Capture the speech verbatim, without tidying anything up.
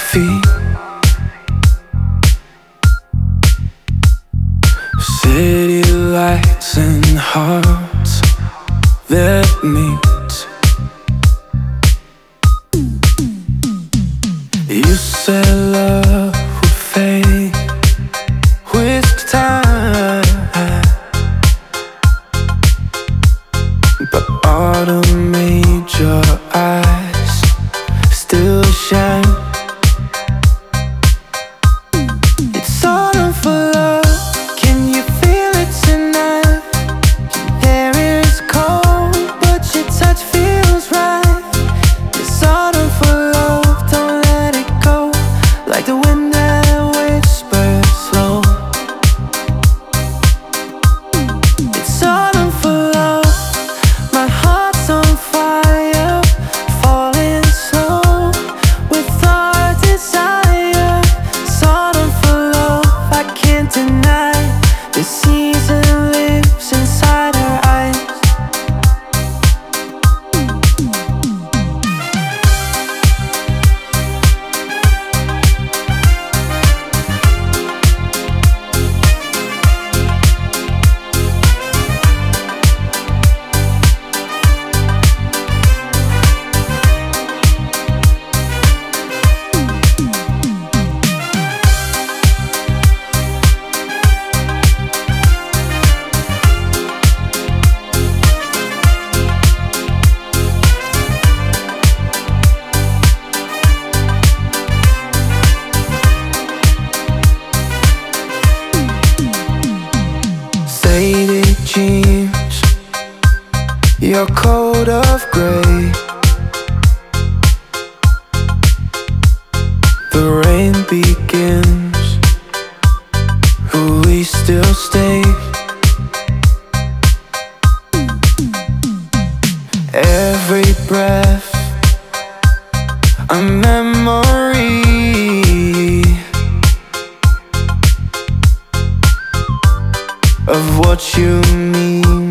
feet. City lights and hearts that meet. You said love would fade with time, but autumn made your eyes still shine. It's autumn for love. Can you feel it tonight? Your hair is cold, but your touch feels right. It's autumn for love. Don't let it go, like the wind that whispers slow. It's autumn for love. My heart's on fire, falling slow with our desire. It's autumn for love. I can't deny the season lives inside our eyes. Faded jeans, your coat of gray. The rain begins, will we still stay? Every breath, a memory of what you mean.